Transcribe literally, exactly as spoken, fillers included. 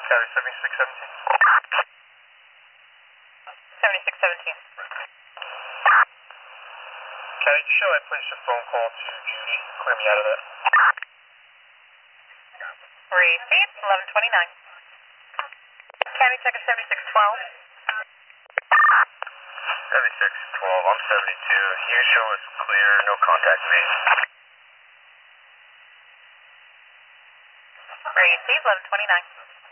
County seventy-six seventeen. seventy-six seventeen. County, just show I placed a phone call to Judy. Clear me out of that. Received, eleven twenty-nine. County checker seventy-six twelve. seventy-six twelve, I'm seventy-two. You show us clear, no contact made. Received, eleven twenty-nine.